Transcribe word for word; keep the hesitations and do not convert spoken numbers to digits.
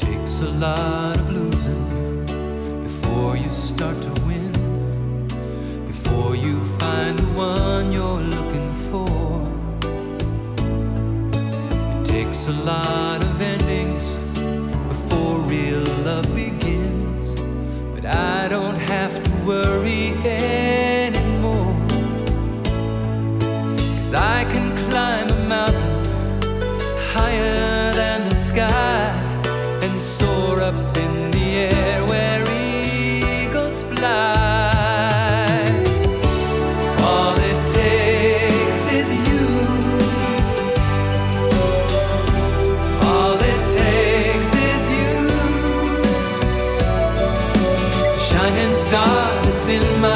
Takes a lot of losing before you start to win, before you find the one you're looking for. It takes a lot of endings before real love begins, but I don't have to worry anymore, 'cause I can climb a mountain higher than the sky and soar up in the air where eagles fly. All it takes is you. All it takes is you. Shining star that's in my